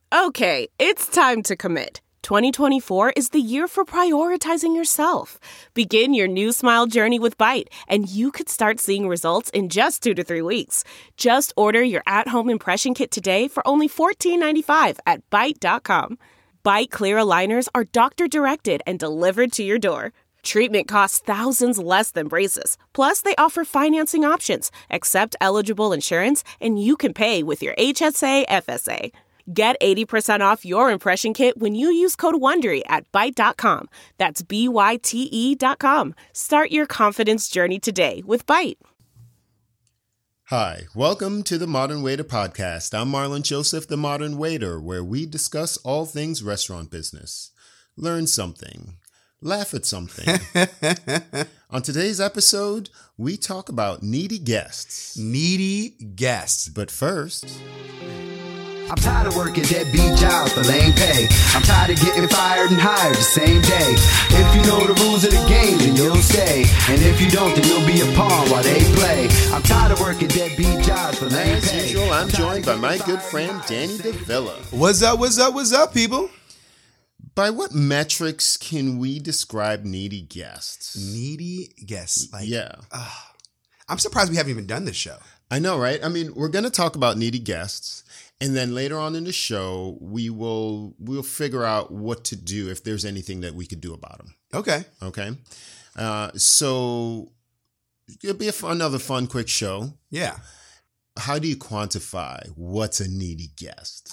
Okay, it's time to commit. 2024 is the year for prioritizing yourself. Begin your new smile journey with Byte, and you could start seeing results in just 2 to 3 weeks. Just order your at-home impression kit today for only $14.95 at Byte.com. Byte Clear aligners are doctor-directed and delivered to your door. Treatment costs thousands less than braces. Plus, they offer financing options, accept eligible insurance, and you can pay with your HSA FSA. Get 80% off your impression kit when you use code WONDERY at Byte.com. That's BYTE.com. Start your confidence journey today with Byte. Hi, welcome to the Modern Waiter Podcast. I'm Marlon Joseph, the Modern Waiter, where we discuss all things restaurant business. Learn something. Laugh at something. On today's episode, we talk about needy guests. Needy guests. But first... I'm tired of working deadbeat jobs for lame pay. I'm tired of getting fired and hired the same day. If you know the rules of the game, then you'll stay. And if you don't, then you'll be a pawn while they play. I'm tired of working deadbeat jobs for lame pay. As usual, I'm joined by my good friend, Danny DeVilla. What's up, people? By what metrics can we describe needy guests? Needy guests. Yeah. I'm surprised we haven't even done this show. I know, right? I mean, we're going to talk about needy guests. And then later on in the show, we'll figure out what to do if there's anything that we could do about them. Okay. So it'll be another fun, quick show. Yeah. How do you quantify what's a needy guest?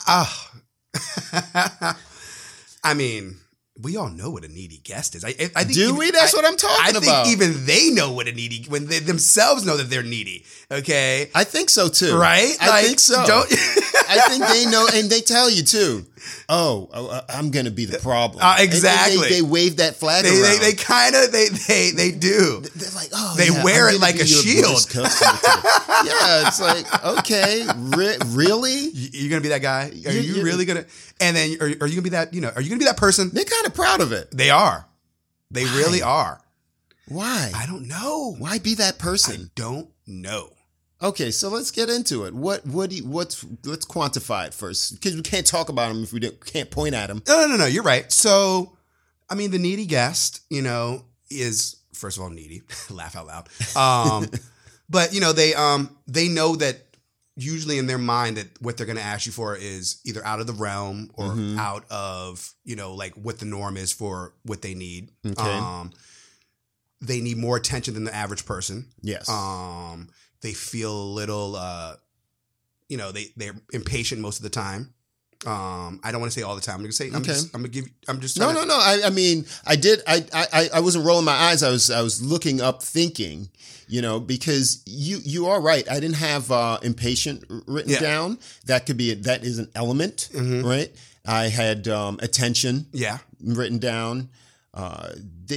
I mean, we all know what a needy guest is. I think do we? That's what I'm talking about. I think even they know what a needy, when they themselves know that they're needy. Okay. I think so too. Right? I think so. I think they know, and they tell you too. Oh, I'm going to be the problem. Exactly. And they wave that flag around. They kind of do. They're like, oh, they wear it like a shield. Yeah, it's like, okay, really? You're going to be that guy? Are you really going to? And then are you going to be that? Are you going to be that person? They're kind of proud of it. They are. They Why? really are. Why? I don't know. Why be that person? I don't know. Okay, so let's get into it. Let's quantify it first, because we can't talk about them if we can't point at them. No. You're right. So, I mean, the needy guest, is first of all needy. Laugh out loud. But they know that usually in their mind that what they're going to ask you for is either out of the realm or out of like what the norm is for what they need. Okay. They need more attention than the average person. Yes. They feel a little, they're impatient most of the time. I don't want to say all the time. I'm going to say, No. I mean, I wasn't rolling my eyes. I was looking up thinking, because you are right. I didn't have impatient written down. That is an element, right? I had attention written down. Are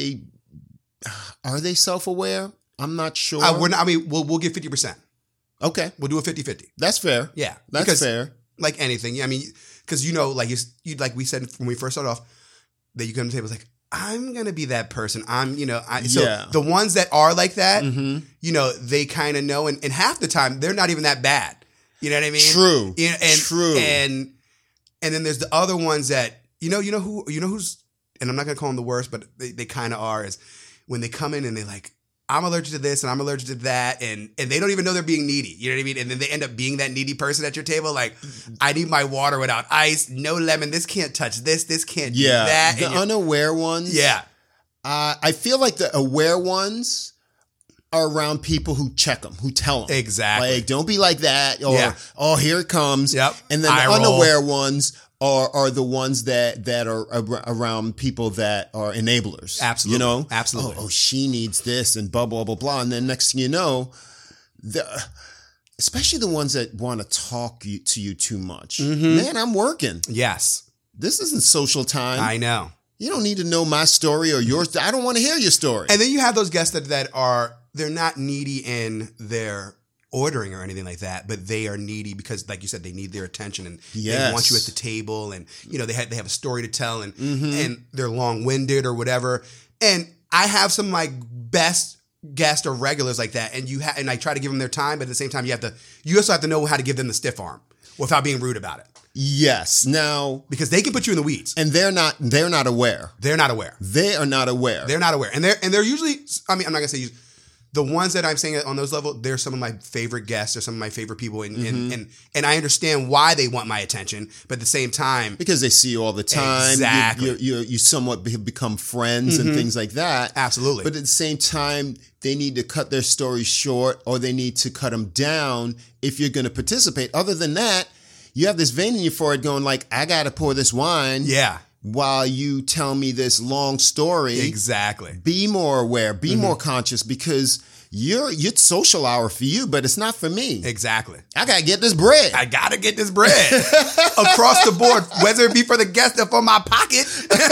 they self-aware? I'm not sure. We'll give 50%. Okay. We'll do a 50-50. That's fair. Yeah. That's fair. Like anything. I mean, because like we said when we first started off, that you come to the table like, I'm going to be that person. So the ones that are like that, they kind of know. And half the time, they're not even that bad. You know what I mean? True. True. And then there's the other ones that, who's, and I'm not going to call them the worst, but they kind of are, is when they come in and they're like, I'm allergic to this and I'm allergic to that. And they don't even know they're being needy. You know what I mean? And then they end up being that needy person at your table. Like, I need my water without ice, no lemon. This can't touch this. This can't do that. The unaware ones. Yeah. I feel like the aware ones are around people who check them, who tell them. Exactly. Like, don't be like that. Or, oh, here it comes. Yep. And then the unaware ones are the ones that are around people that are enablers. Absolutely. Absolutely. Oh, she needs this and blah, blah, blah, blah. And then next thing you know, especially the ones that want to talk to you too much. Man, I'm working. Yes. This isn't social time. I know. You don't need to know my story or yours. I don't want to hear your story. And then you have those guests that they're not needy in their ordering or anything like that, but they are needy because, like you said, they need their attention and they want you at the table, and they have a story to tell, and and they're long-winded or whatever. And I have some of my best guests or regulars like that, and I try to give them their time, but at the same time, you also have to know how to give them the stiff arm without being rude about it. Yes. Now, because they can put you in the weeds, and they're not aware. They're not aware. They are not aware. They're not aware, and they're usually. I mean, I'm not gonna say the ones that I'm saying on those levels. They're some of my favorite guests. They're some of my favorite people, and I understand why they want my attention. But at the same time, because they see you all the time, exactly, you somewhat become friends and things like that. Absolutely. But at the same time, they need to cut their stories short, or they need to cut them down if you're going to participate. Other than that, you have this vein in your forehead going like, I got to pour this wine. Yeah. While you tell me this long story. Exactly. Be more aware, be more conscious, because it's social hour for you, but it's not for me. Exactly. I got to get this bread. Across the board, whether it be for the guest or for my pocket.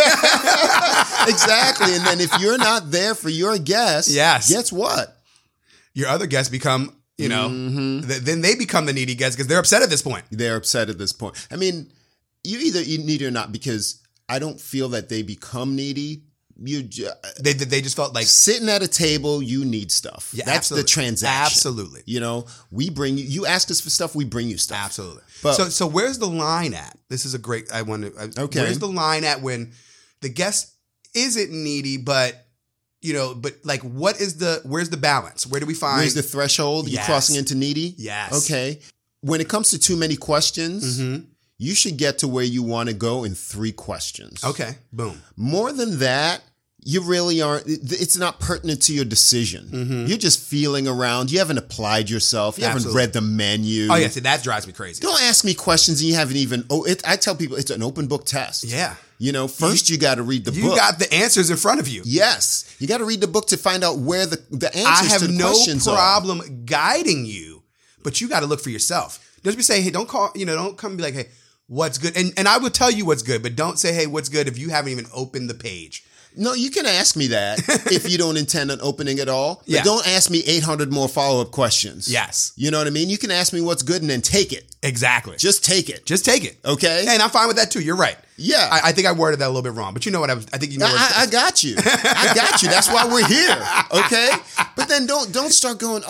Exactly. And then if you're not there for your guest, guess what? Your other guests become, then they become the needy guests because they're upset at this point. I mean, you either need it or not, because I don't feel that they become needy. They just felt like sitting at a table. You need stuff. Yeah, that's absolutely. The transaction. Absolutely. We bring you. You ask us for stuff. We bring you stuff. Absolutely. But, so where's the line at? This is a great. Okay. Where's the line at when the guest isn't needy, but like where's the balance? Where do we find? Where's the threshold? Yes. You're crossing into needy. Yes. Okay. When it comes to too many questions. You should get to where you want to go in 3 questions. Okay. Boom. More than that, you really aren't. It's not pertinent to your decision. You're just feeling around. You haven't applied yourself. You haven't read the menu. Oh, yeah. See, that drives me crazy. Don't ask me questions and you haven't even. I tell people it's an open book test. Yeah. First you got to read the book. You got the answers in front of you. Yes. You got to read the book to find out where the answers to the questions are. I have no problem guiding you, but you got to look for yourself. Don't be saying, hey, don't call, don't come and be like, hey, what's good? And I will tell you what's good, but don't say, hey, what's good if you haven't even opened the page. No, you can ask me that if you don't intend on opening it all. But don't ask me 800 more follow-up questions. Yes. You know what I mean? You can ask me what's good and then take it. Exactly. Just take it. Okay? And I'm fine with that too. You're right. Yeah. I think I worded that a little bit wrong, but you know what I think you know what I got you. I got you. That's why we're here. Okay? But then don't start going,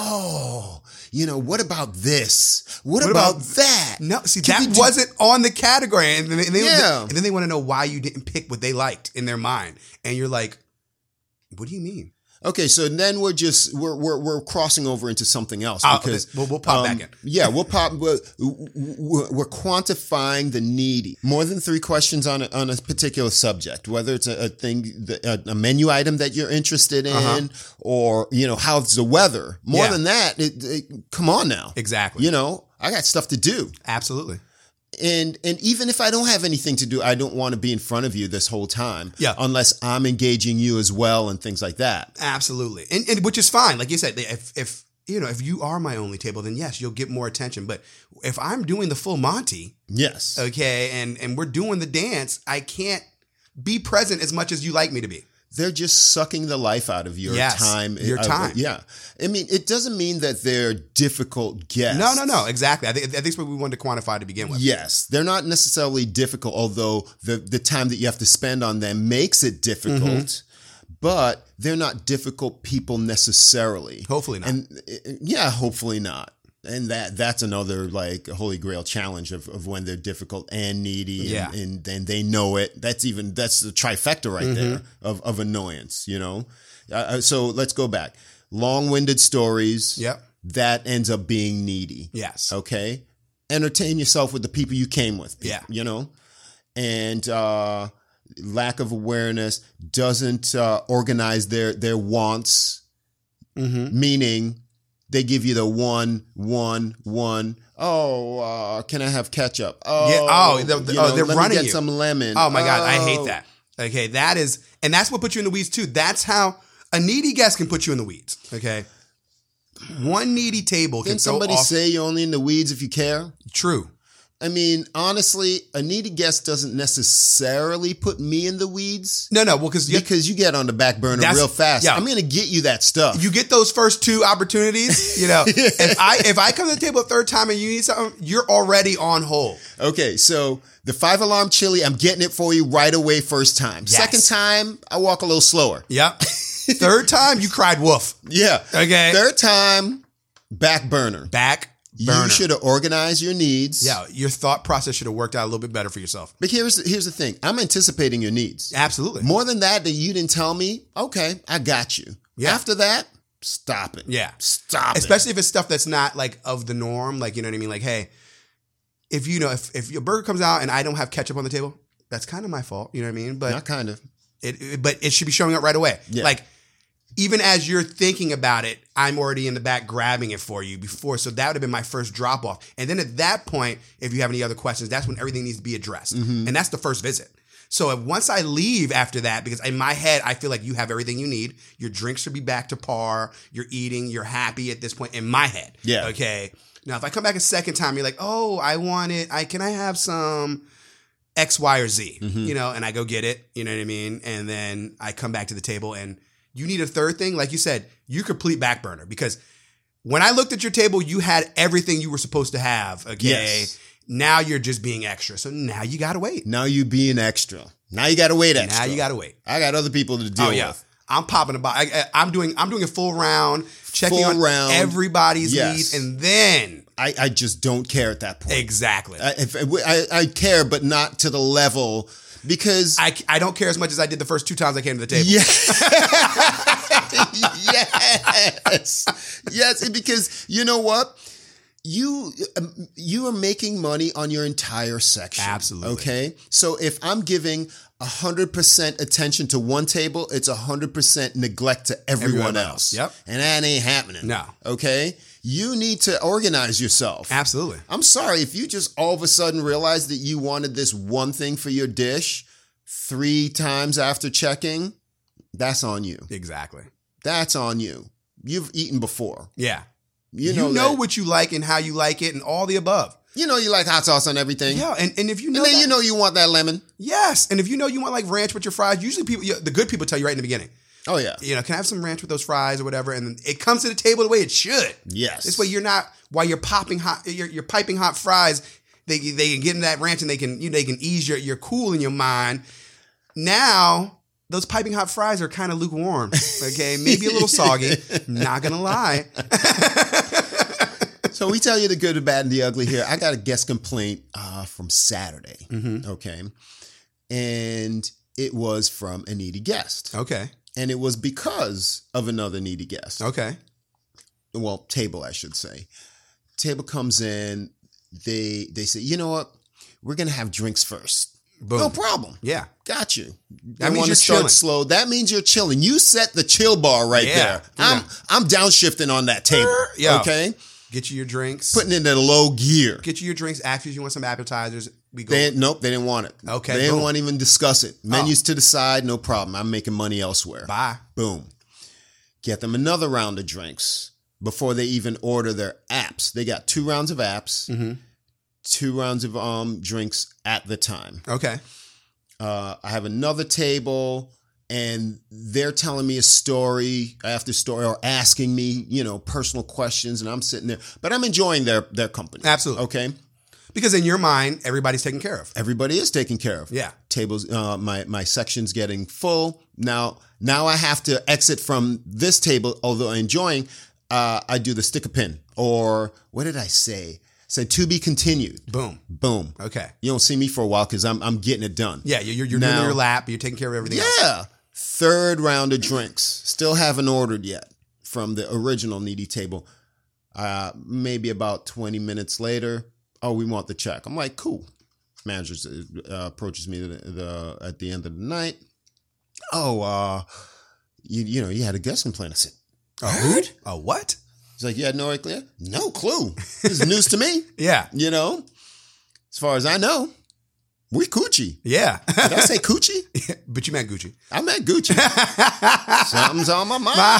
what about this? What about that? No, see, that wasn't on the category. And then they want to know why you didn't pick what they liked in their mind. And you're like, what do you mean? Okay, so then we're crossing over into something else because we'll pop back in. Yeah, we're quantifying the needy. More than 3 questions on a particular subject, whether it's a menu item that you're interested in, or how's the weather. More than that, come on now. Exactly. I got stuff to do. Absolutely. And even if I don't have anything to do, I don't want to be in front of you this whole time. Yeah. Unless I'm engaging you as well and things like that. Absolutely. And which is fine. Like you said, if you are my only table, then yes, you'll get more attention. But if I'm doing the full Monty. Yes. Okay. And we're doing the dance, I can't be present as much as you like me to be. They're just sucking the life out of your time. Your time. Yeah. I mean, it doesn't mean that they're difficult guests. No. Exactly. I think that's what we wanted to quantify to begin with. Yes. They're not necessarily difficult, although the time that you have to spend on them makes it difficult. But they're not difficult people necessarily. Hopefully not. And hopefully not. And that's another like holy grail challenge of when they're difficult and needy and they know it. That's the trifecta right there of annoyance, So let's go back. Long-winded stories. Yep. That ends up being needy. Yes. Okay. Entertain yourself with the people you came with. Yeah. And lack of awareness doesn't organize their wants, meaning they give you the one. Oh, can I have ketchup? Oh, yeah. They're let running me get you. some lemon. Oh my God, I hate that. Okay, and that's what puts you in the weeds too. That's how a needy guest can put you in the weeds. Okay, one needy table can. Didn't somebody say you're only in the weeds if you care? True. I mean, honestly, a needy guest doesn't necessarily put me in the weeds. No, well, because you get on the back burner real fast. Yeah. I'm going to get you that stuff. You get those first 2 opportunities. If I come to the table a third time and you need something, you're already on hold. Okay, so the 5-alarm chili, I'm getting it for you right away first time. Yes. Second time, I walk a little slower. Yep. Third time, you cried woof. Yeah. Okay. Third time, back burner. Back Burner. You should have organized your needs. Yeah, your thought process should have worked out a little bit better for yourself. But here's the thing. I'm anticipating your needs. Absolutely. More than that you didn't tell me, okay, I got you. Yeah. After that, stop it. Yeah. Stop it. Especially if it's stuff that's not like of the norm. Like, you know what I mean? Like, hey, if if your burger comes out and I don't have ketchup on the table, that's kind of my fault. You know what I mean? But not kind of. But it should be showing up right away. Yeah. Like, even as you're thinking about it, I'm already in the back grabbing it for you before. So that would have been my first drop off. And then at that point, if you have any other questions, that's when everything needs to be addressed. Mm-hmm. And that's the first visit. So once I leave after that, because in my head, I feel like you have everything you need. Your drinks should be back to par. You're eating. You're happy at this point in my head. Yeah. Okay. Now, if I come back a second time, you're like, oh, can I have some X, Y, or Z? Mm-hmm. And I go get it. You know what I mean? And then I come back to the table and you need a third thing. Like you said, you complete back burner, because when I looked at your table, you had everything you were supposed to have. Okay. Yes. Now you're just being extra. So now you got to wait. Now you being extra. Now you got to wait extra. Now you got to wait. I got other people to deal with. I'm popping about. I'm doing a full round, checking on everybody's needs, and then I just don't care at that point. Exactly. I care, but not to the level, because I don't care as much as I did the first 2 times I came to the table. Yeah. Yes, because you know what? You are making money on your entire section. Absolutely. Okay? So if I'm giving 100% attention to one table, it's 100% neglect to everyone else. Yep. And that ain't happening. No. Okay? You need to organize yourself. Absolutely. I'm sorry, if you just all of a sudden realize that you wanted this one thing for your dish 3 times after checking, that's on you. Exactly. That's on you. You've eaten before. Yeah. You know what you like and how you like it and all the above. You know you like hot sauce on everything. Yeah, and if you know, and then you know you want that lemon. Yes, and if you know you want like ranch with your fries, usually the good people tell you right in the beginning. Oh yeah. Can I have some ranch with those fries or whatever? And it comes to the table the way it should. Yes. This way you're not, while you're popping hot, you're piping hot fries. They can get in that ranch and they can ease your cool in your mind. Now those piping hot fries are kind of lukewarm. Okay, maybe a little soggy. Not gonna lie. So we tell you the good, the bad, and the ugly here. I got a guest complaint from Saturday. Mm-hmm. Okay, and it was from a needy guest. Okay. And it was because of another needy guest. Okay. Well, table, I should say. Table comes in. They say, you know what? We're going to have drinks first. Boom. No problem. Yeah. Got you. That means you're chilling. Slow. That means you're chilling. You set the chill bar right there. Yeah. I'm downshifting on that table. Yeah. Okay? Get you your drinks. Putting it in low gear. Get you your drinks. After you want some appetizers. Nope, they didn't want it. Okay. They didn't want to even discuss it. Menus to the side, no problem. I'm making money elsewhere. Bye. Boom. Get them another round of drinks before they even order their apps. They got 2 rounds of apps, Mm-hmm. 2 rounds of drinks at the time. Okay. I have another table, and they're telling me a story after story, or asking me, personal questions, and I'm sitting there, but I'm enjoying their company. Absolutely. Okay. Because in your mind, everybody's taken care of. Everybody is taken care of. Yeah. Tables, my section's getting full. Now I have to exit from this table, although enjoying, I do the stick a pin, or what did I say? Say to be continued. Boom. Boom. Okay. You don't see me for a while because I'm getting it done. Yeah, you're doing your lap. You're taking care of everything else. Yeah. 3rd round of drinks. Still haven't ordered yet from the original needy table. Maybe about 20 minutes later, oh, we want the check. I'm like, cool. Manager approaches me at the end of the night. Oh, you had a guest complaint. I said, What? A what? He's like, you had no idea? No clue. This is news to me. Yeah. As far as I know, we Coochie. Yeah. Did I say Coochie? But you meant Gucci. I meant Gucci. Something's on my mind.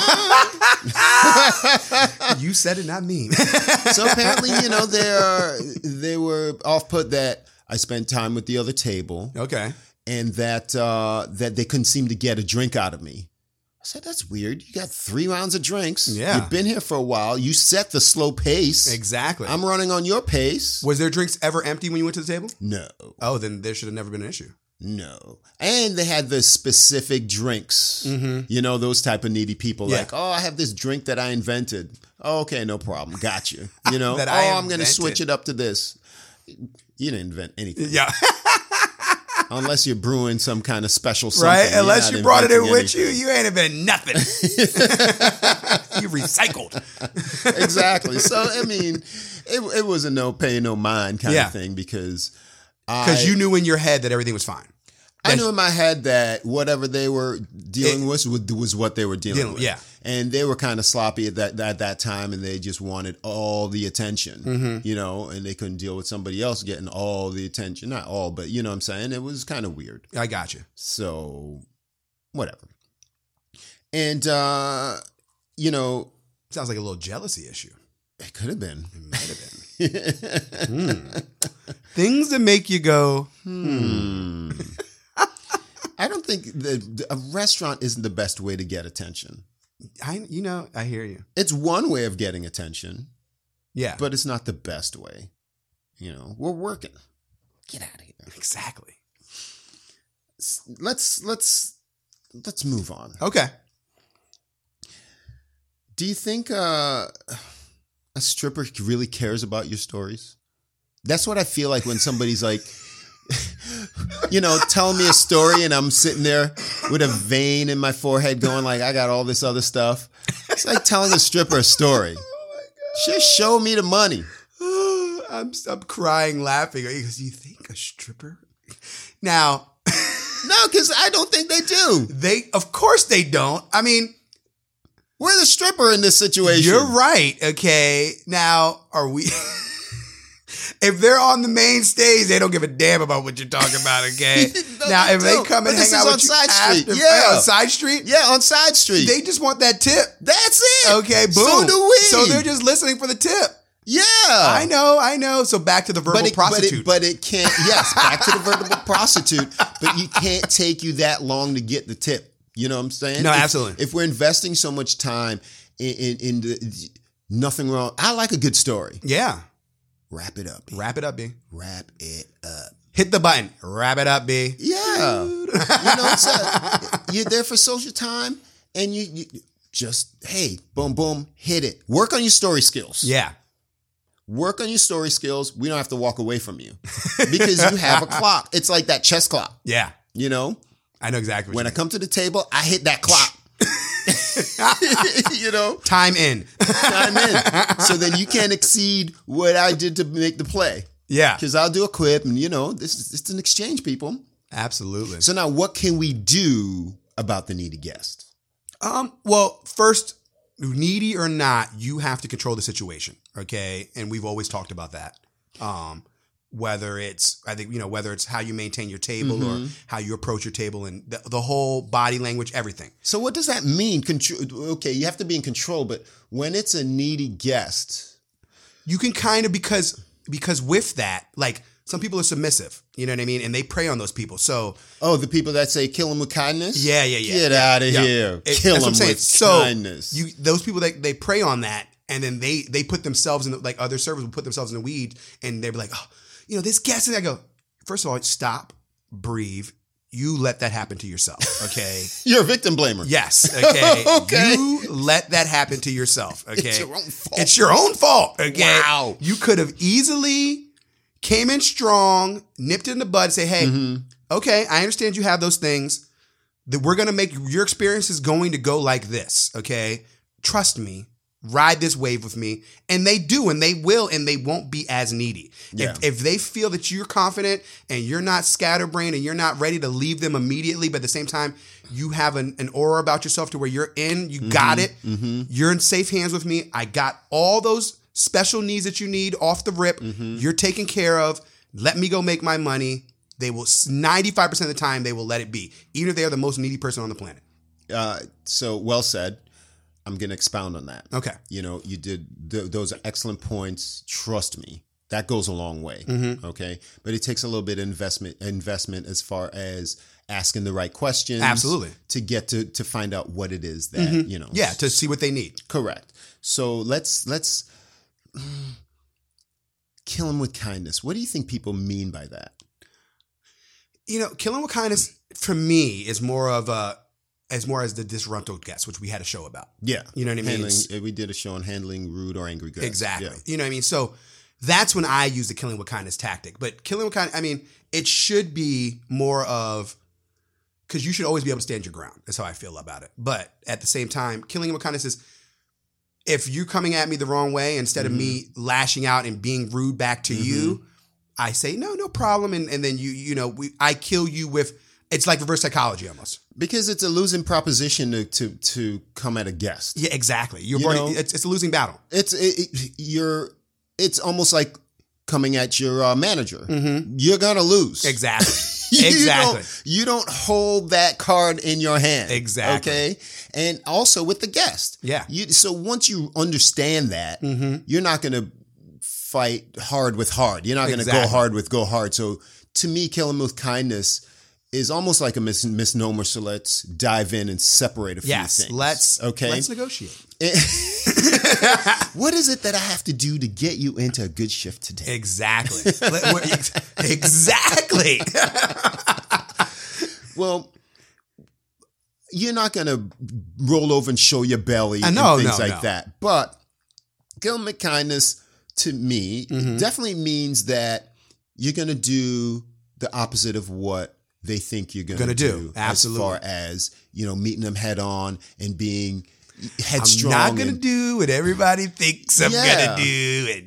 You said it, not me. So apparently, they were off put that I spent time with the other table. Okay. And that they couldn't seem to get a drink out of me. I said, that's weird. You got 3 rounds of drinks. Yeah. You've been here for a while. You set the slow pace. Exactly. I'm running on your pace. Was their drinks ever empty when you went to the table? No. Oh, then there should have never been an issue. No. And they had the specific drinks, you know, those type of needy people. Yeah. Like, oh, I have this drink that I invented. Oh, okay, no problem. Got you. You know, That I I'm going to invented. switch it up to this. You didn't invent anything. Yeah. Unless you're brewing some kind of special something. Right? You're Unless not you brought it in inventing with you, anything. you ain't invented nothing. You recycled. Exactly. So, I mean, it was a no pay, no mind kind Yeah. of thing because Because you knew in your head that everything was fine. I knew in my head that whatever they were dealing with was what they were dealing with. Yeah. And they were kind of sloppy at that time, and they just wanted all the attention, you know, and they couldn't deal with somebody else getting all the attention. Not all, but you know what I'm saying? It was kind of weird. I got you. So, whatever. And, you know, Sounds like a little jealousy issue. it could have been. It might have been. Things that make you go, I don't think a restaurant isn't the best way to get attention. I hear you. It's one way of getting attention, Yeah. but it's not the best way. You know, we're working. Get out of here. Exactly. Let's move on. Okay. Do you think a stripper really cares about your stories? That's what I feel like when somebody's like, you know, telling me a story and I'm sitting there with a vein in my forehead going like, I got all this other stuff. It's like telling a stripper a story. Just show me the money. I'm crying laughing because you think a stripper? Now, No, because I don't think they do. of course they don't. I mean, We're the stripper in this situation. you're right. Okay. Now, are we? If they're on the main stage, they don't give a damn about what you're talking about. Okay. No, Now, they if they don't. come and But this hang out is with on you Side Street. after, Yeah. on Side Street, Yeah, on Side Street. they just want that tip. That's it. Okay. Boom. So do we. So they're just listening for the tip. Yeah. I know. So back to the verbal prostitute. But it can't. Yes, back to the verbal prostitute. But you can't take you that long to get the tip. You know what I'm saying? No, absolutely. If we're investing so much time in the nothing wrong. I like a good story. Yeah. Wrap it up. B. Wrap it up, B. Wrap it up. Hit the button. Wrap it up, B. Yeah. You know, you're there for social time, and you just hey, boom, boom, hit it. Work on your story skills. Yeah. Work on your story skills. We don't have to walk away from you because you have a clock. It's like that chess clock. Yeah. You know, I know exactly what when you I come to the table, I hit that clock. You know, mean. Time in. I'm in. So then you can't exceed what I did to make the play. Yeah. Because I'll do a quip, and you know, it's an exchange, people. Absolutely. So now, what can we do about the needy guest? Well, first, needy or not, you have to control the situation. Okay. And we've always talked about that. Whether it's how you maintain your table or how you approach your table and the whole body language, everything. So what does that mean? Okay, you have to be in control, but when it's a needy guest, You can kind of, because with that, like some people are submissive, you know what I mean? And they prey on those people. So, the people that say kill them with kindness? yeah. Get out of here. Kill That's what them I'm saying. with kindness. Those people they prey on that, and then they put themselves in like other servers will put themselves in the weed, and they'll be like, oh, you know, this guest, and I go, first of all, stop, breathe. You let that happen to yourself, okay? You're a victim blamer. Yes, okay. Okay. You let that happen to yourself, okay? It's your own fault. It's your own fault, okay? Wow. You could have easily came in strong, nipped it in the bud, and say, hey, okay, I understand you have those things. That we're going to make your experience is going to go like this, okay? Trust me. Ride this wave with me. And they do, and they will, and they won't be as needy. Yeah. If they feel that you're confident and you're not scatterbrained and you're not ready to leave them immediately, but at the same time, you have an aura about yourself to where you're in, you got it, you're in safe hands with me. I got all those special needs that you need off the rip. You're taken care of. Let me go make my money. They will, 95% of the time, they will let it be, even if they are the most needy person on the planet. So well said. I'm going to expound on that. Okay. You know, you did, those are excellent points. Trust me. That goes a long way. Okay. But it takes a little bit of investment as far as asking the right questions. Absolutely. To get to find out what it is that, you know. Yeah, to see what they need. Correct. So let's kill them with kindness. What do you think people mean by that? Killing with Kindness for me is more of as the disgruntled guest, which we had a show about. Yeah. You know what I mean? We did a show on handling rude or angry guests. Exactly. Yeah. You know what I mean? So that's when I use the Killing with Kindness tactic. But Killing with Kindness, I mean, it should be more of, because you should always be able to stand your ground. That's how I feel about it. But at the same time, Killing with Kindness is, if you're coming at me the wrong way, instead of me lashing out and being rude back to you, I say, no problem. And then I kill you with, it's like reverse psychology almost. Because it's a losing proposition to come at a guest. Yeah, exactly. It's a losing battle. It's almost like coming at your manager. You're gonna lose. Exactly. You don't hold that card in your hand. Exactly. Okay. And also with the guest. Yeah. So once you understand that, you're not gonna fight hard with hard. You're not gonna go hard with go hard. So to me, Killing with Kindness is almost like a misnomer. So let's dive in and separate a few things. Let's negotiate. What is it that I have to do to get you into a good shift today? Exactly. Exactly. Well, you're not going to roll over and show your belly and things like that. But Killing with Kindness, to me, definitely means that you're going to do the opposite of what they think you're going to do. Absolutely. As far as, meeting them head on and being headstrong. I'm not going to do what everybody thinks I'm going to do.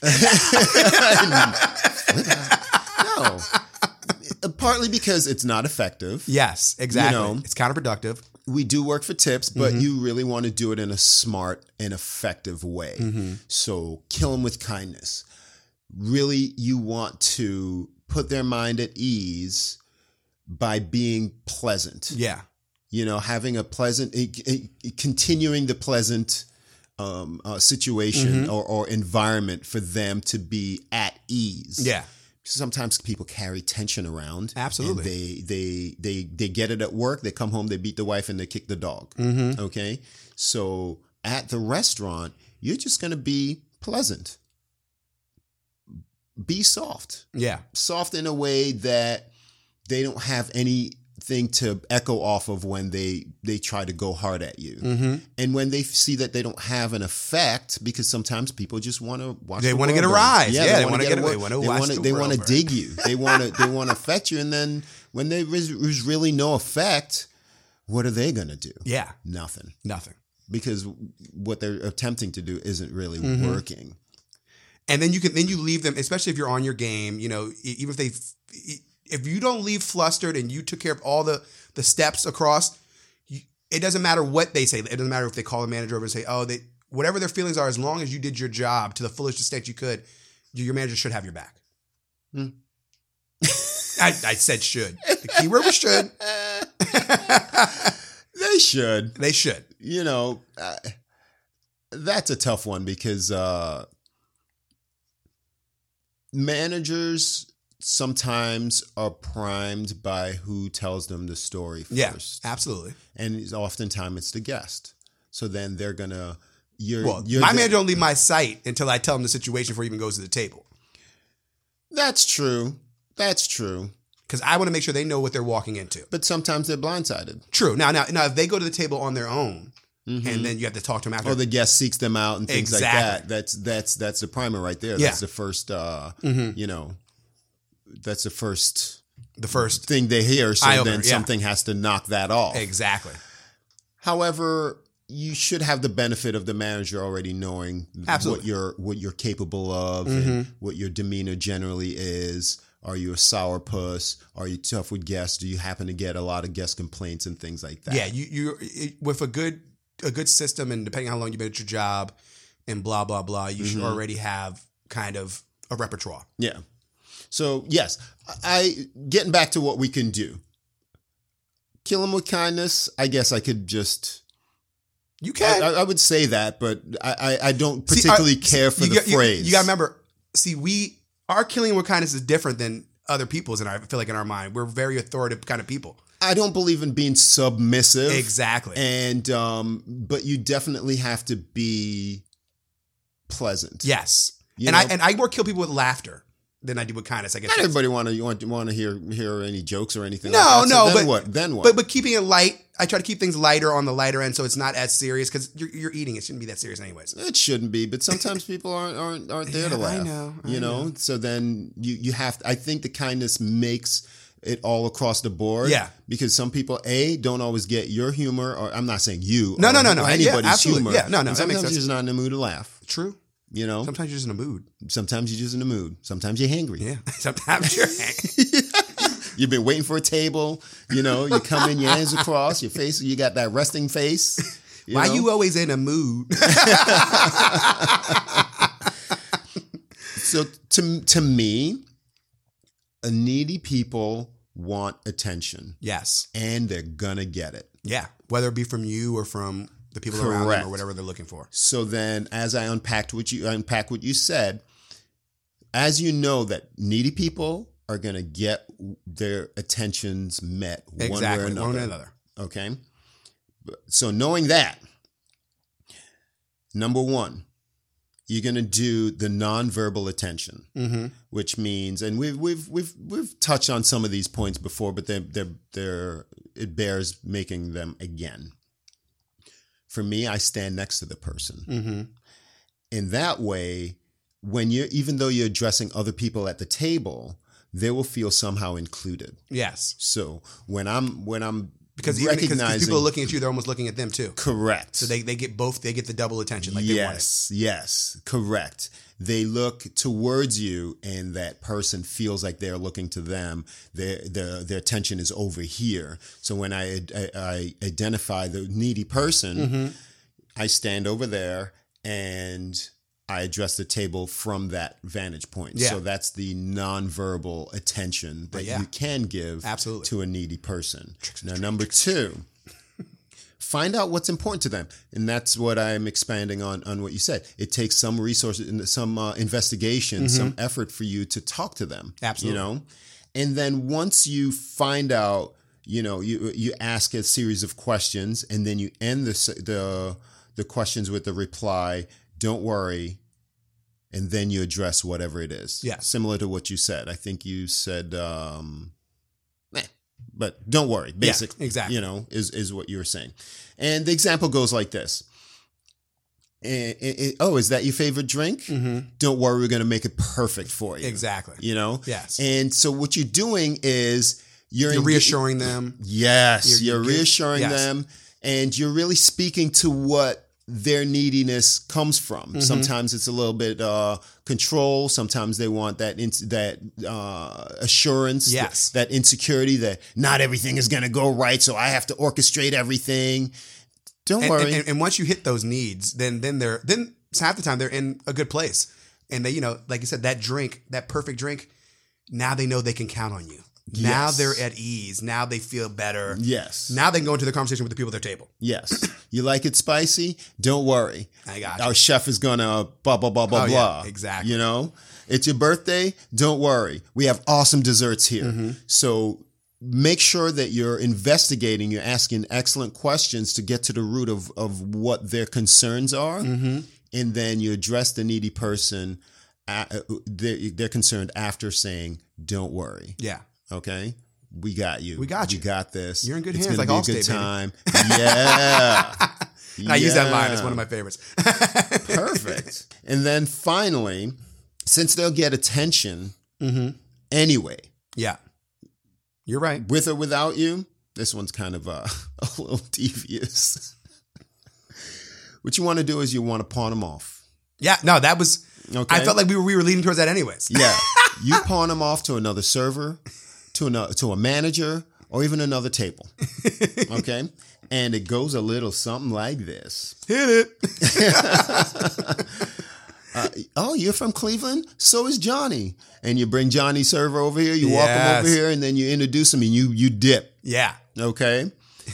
No. Partly because it's not effective. Yes, exactly. It's counterproductive. We do work for tips, but you really want to do it in a smart and effective way. So Kill them with kindness. Really, you want to put their mind at ease by being pleasant. Yeah. Having a pleasant, continuing the pleasant situation or environment for them to be at ease. Yeah. Sometimes people carry tension around. Absolutely. And they get it at work. They come home, they beat the wife, and they kick the dog. Okay? So at the restaurant, you're just going to be pleasant. Be soft. Yeah. Soft in a way that they don't have anything to echo off of when they try to go hard at you. And when they see that they don't have an effect, because sometimes people just want to watch. They want to get a rise. Yeah, they want to get. They want to watch. They want to dig you. They want to affect you. And then when there's really no effect, what are they going to do? Yeah, nothing. Because what they're attempting to do isn't really working. And then you leave them, especially if you're on your game. Even if you don't leave flustered and you took care of all the steps across, it doesn't matter what they say. It doesn't matter if they call the manager over and say, whatever their feelings are, as long as you did your job to the fullest extent you could, your manager should have your back. I said should. The key word was should. They should. That's a tough one because managers sometimes are primed by who tells them the story first. Yeah, absolutely. And oftentimes it's the guest. So then they're going to... my manager don't leave my site until I tell him the situation before he even goes to the table. That's true. Because I want to make sure they know what they're walking into. But sometimes they're blindsided. True. Now, if they go to the table on their own, and then you have to talk to them after. Or the guest seeks them out and things like that. That's the primer right there. Yeah. That's the first, that's the first thing they hear. So then something has to knock that off. Exactly. However, you should have the benefit of the manager already knowing what you're capable of and what your demeanor generally is. Are you a sourpuss? Are you tough with guests? Do you happen to get a lot of guest complaints and things like that? Yeah, you with a good system, and depending on how long you've been at your job and blah blah blah, you should already have kind of a repertoire. Yeah. So yes, getting back to what we can do. Kill them with kindness. I guess I could just. You can. I would say that, but I don't particularly care for the phrase. You got to remember. Our killing with kindness is different than other people's, and I feel like in our mind, we're very authoritative kind of people. I don't believe in being submissive. Exactly. And but you definitely have to be pleasant. Yes. I more kill people with laughter. than I do with kindness. I guess not everybody want to hear any jokes or anything. No, like that. no. So but then what? But keeping it light. I try to keep things lighter on the lighter end, so it's not as serious because you're eating. It shouldn't be that serious, anyways. It shouldn't be, but sometimes people aren't there to laugh. I know. You know. So then you have. I think the kindness makes it all across the board. Yeah. Because some people don't always get your humor, or I'm not saying you. No. Or anybody's humor. Yeah, no. And That makes sometimes sense. you're just not in the mood to laugh. True. You know. Sometimes you're just in a mood. Sometimes you're just in the mood. Sometimes you're hangry. Yeah. Sometimes you're hangry. You've been waiting for a table. You know. You come in, your hands across, your face. You got that resting face. Why you always in a mood? So to me, needy people want attention. Yes. And they're gonna get it. Yeah. Whether it be from you or from the people around them or whatever they're looking for. So then, as I unpack what you said, as you know that needy people are gonna get their attentions met one way or another. Okay. So knowing that, number one, you're gonna do the nonverbal attention, which means, and we've touched on some of these points before, but it bears making them again. For me, I stand next to the person. In that way, even though you're addressing other people at the table, they will feel somehow included. Yes. So when I'm because recognizing people are looking at you, they're almost looking at them too. Correct. So they get both. They get the double attention. Like they want it. Yes, correct. They look towards you, and that person feels like they're looking to them. Their attention is over here. So when I identify the needy person, I stand over there and I address the table from that vantage point. Yeah. So that's the nonverbal attention that you can give to a needy person. Now, number two, find out what's important to them. And that's what I'm expanding on what you said. It takes some resources, some investigation, some effort for you to talk to them. Absolutely. You know? And then once you find out, you ask a series of questions, and then you end the questions with the reply, "Don't worry," and then you address whatever it is. Yeah. Similar to what you said. I think you said, but don't worry. Basically, exactly. Is what you were saying. And the example goes like this. Is that your favorite drink? Don't worry, we're going to make it perfect for you. Exactly. Yes. And so what you're doing is you're reassuring them. Yes. You're reassuring them, and you're really speaking to what their neediness comes from. Sometimes it's a little bit control. Sometimes they want that assurance, that insecurity that not everything is going to go right, so I have to orchestrate everything. Don't worry. And once you hit those needs, then half the time they're in a good place. And they, like you said, that perfect drink, now they know they can count on you. Now they're at ease. Now they feel better. Yes. Now they can go into the conversation with the people at their table. Yes. You like it spicy? Don't worry. I got you. Our chef is going to blah, blah, blah, blah, blah. Yeah, exactly. It's your birthday? Don't worry. We have awesome desserts here. So make sure that you're investigating, you're asking excellent questions to get to the root of what their concerns are. And then you address the needy person, they're concerned after saying, don't worry. Yeah. Okay, we got you. We got you. You got this. You're in good hands. hands. It's going to be a good Allstate, time. Yeah. And I use that line. It's one of my favorites. Perfect. And then finally, since they'll get attention anyway. Yeah. You're right. With or without you, this one's kind of a little devious. What you want to do is you want to pawn them off. Yeah. No, that was. Okay. I felt like we were leading towards that anyways. Yeah. You pawn them off to another server, to a manager, or even another table. Okay? And it goes a little something like this. Hit it. You're from Cleveland? So is Johnny. And you bring Johnny's server over here, you walk him over here, and then you introduce him and you dip. Yeah. Okay?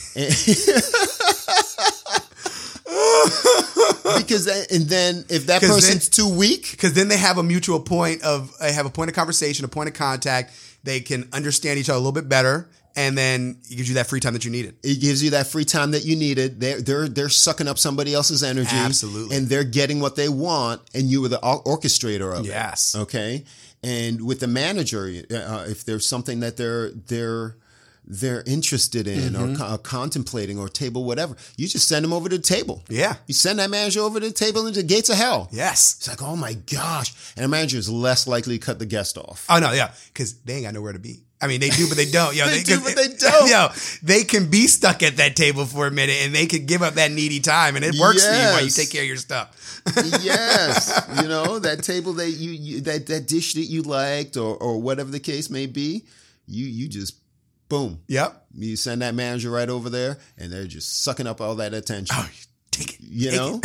And then if that person's too weak, because then they have a mutual point of conversation, a point of contact. They can understand each other a little bit better, and then it gives you that free time that you needed. It gives you that free time that you needed. They're sucking up somebody else's energy, absolutely, and they're getting what they want, and you were the orchestrator of it. Yes, okay. And with the manager, if there's something that they're interested in or contemplating or table, whatever, you just send them over to the table. Yeah. You send that manager over to the table into the gates of hell. Yes. It's like, oh my gosh. And a manager is less likely to cut the guest off. Oh, no, yeah. Because they ain't got nowhere to be. I mean, they do, but they don't. Yo, they do, but they don't. Yo, they can be stuck at that table for a minute and they can give up that needy time and it works for you while you take care of your stuff. Yes. You know, that table that that dish that you liked or whatever the case may be, you just, boom. Yep. You send that manager right over there and they're just sucking up all that attention. Oh, take it. You know?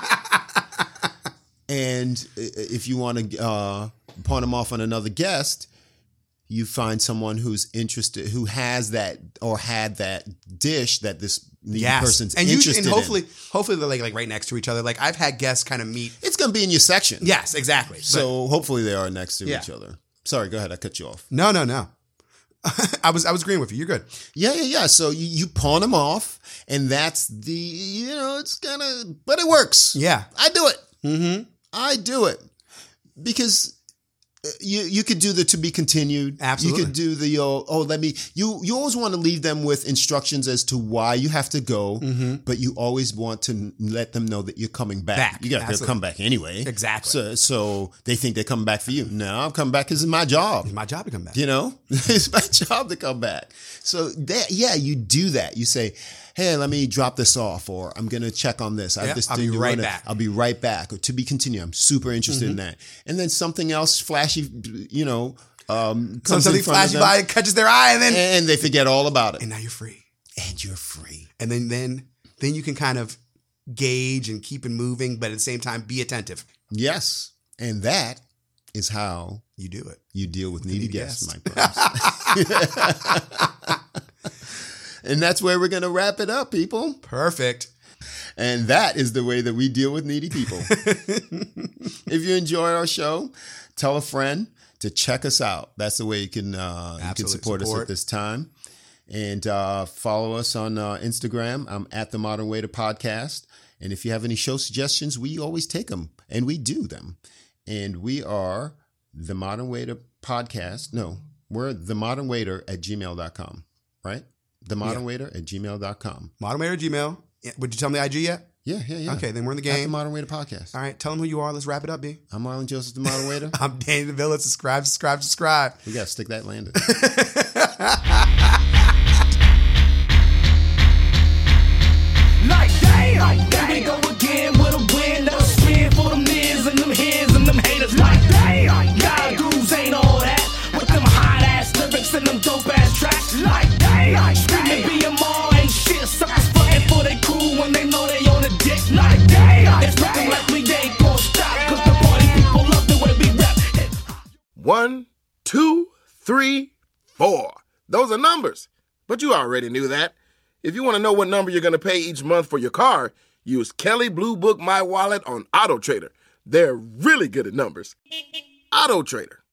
And if you want to pawn them off on another guest, you find someone who's interested, who has that or had that dish that this person's interested in. Hopefully they're like right next to each other. Like I've had guests kind of meet. It's going to be in your section. Yes, exactly. So hopefully they are next to each other. Sorry, go ahead. I cut you off. No. I was agreeing with you. You're good. Yeah. So you pawn them off, and that's it's kind of, but it works. Yeah, I do it. Mm-hmm. I do it because you could do the to be continued. Absolutely. You could do the you always want to leave them with instructions as to why you have to go, but you always want to let them know that you're coming back. You got to come back anyway. Exactly. So they think they're coming back for you. No, I'm coming back because it's my job. It's my job to come back. You know, it's my job to come back. So you do that. You say, hey, let me drop this off, or I'm going to check on this. I'll be right back. I'll be right back. Or to be continued. I'm super interested in that. And then something else flashy, something flashy by catches their eye, and they forget all about it. And now you're free. And you're free. And then you can kind of gauge and keep it moving, but at the same time, be attentive. Yes. And that is how you do it. You deal with needy guests, Mike Burns. And that's where we're going to wrap it up, people. Perfect. And that is the way that we deal with needy people. If you enjoy our show, tell a friend to check us out. That's the way you can support us at this time. And follow us on Instagram. I'm at The Modern Waiter Podcast. And if you have any show suggestions, we always take them. And we do them. And we are The Modern Waiter Podcast. No, we're themodernwaiter@gmail.com, right? themodernwaiter@gmail.com. Modern Waiter Gmail. Would you tell me the IG yet? Yeah. Okay, then we're in the game. At The Modern Waiter Podcast. All right, tell them who you are. Let's wrap it up, B. I'm Marlon Joseph, The Modern Waiter. I'm Danny DeVilla. Subscribe. We got to stick that landing. Like damn, we go again with a win. Let us spin for them niggas and them heads and them haters. Like damn, God dudes ain't all that. With them hot ass lyrics and them dope ass tracks. Like damn, screaming BMR ain't shit. Suckers frontin' for they crew when they know they on the dick. Like damn, it's looking like we ain't gon' stop. Cause the party people love the way we rap. 1, 2, 3, 4. Those are numbers. But you already knew that. If you want to know what number you're going to pay each month for your car, use Kelley Blue Book My Wallet on AutoTrader. They're really good at numbers. AutoTrader.